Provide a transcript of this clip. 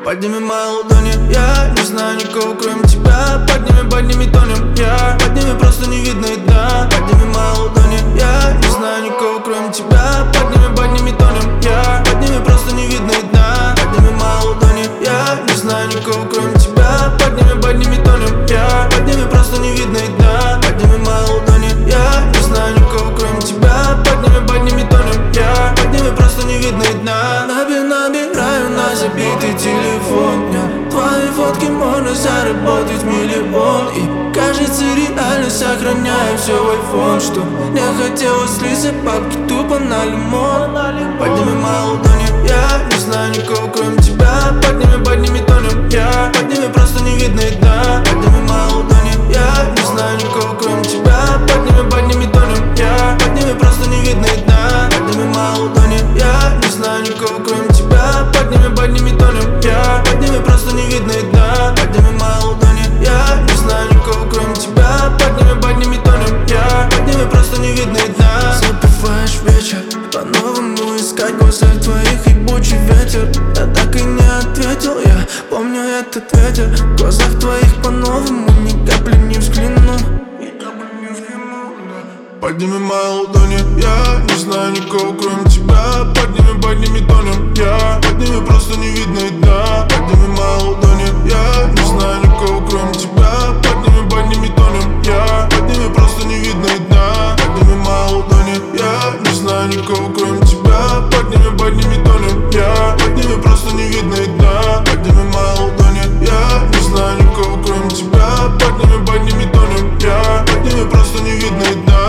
Подними мои ладони, я не знаю никого кроме тебя. Подними, тонем, я подними, просто не видно и дна. Подними мои ладони, я не знаю никого кроме тебя. Подними, тонем, я подними, просто не видно и дна. Подними мои ладони, я не знаю никого кроме тебя. Подними, тонем, я подними, просто не видно и дна. Подними мои ладони, я не знаю никого кроме тебя. Подними, тонем, я подними, просто не видно и дна. Набираю на забитый телефон, твои фотки можно заработать миллион. И кажется реально сохраняю все в iPhone. Что не хотелось слиться папки тупо на лимон. Подними мои ладони, я не знаю никого кроме тебя. Подними, тонем, я подними, просто не видно и дна. Подними мои ладони, я не знаю никого кроме тебя. Подними, тонем, я подними, просто не видно и дна. Подними мои ладони, я не знаю никого кроме тебя. Подними, тонем, я подними, просто не видно и дна. Подними мои ладони, я не знаю никого кроме тебя. Подними, тонем, я подними, просто не видно и дна. Забываешь вечер, по-новому искать в глазах твоих ебучий ветер. Я так и не ответил, я помню этот ветер. В глазах твоих по-новому ни капли не взглянул. Подними мои ладони, я не знаю никого кроме тебя. Подними, тонем, я подними, просто не видно и дна. Подними мои ладони, я не знаю никого кроме тебя. Подними, тонем, я подними, просто не видно и дна. Подними мои ладони, я не знаю никого кроме тебя. Подними, тонем, я подними, просто не видно и дна. Подними мои ладони, я не знаю никого кроме тебя. Подними, тонем, я подними, просто не видно и дна.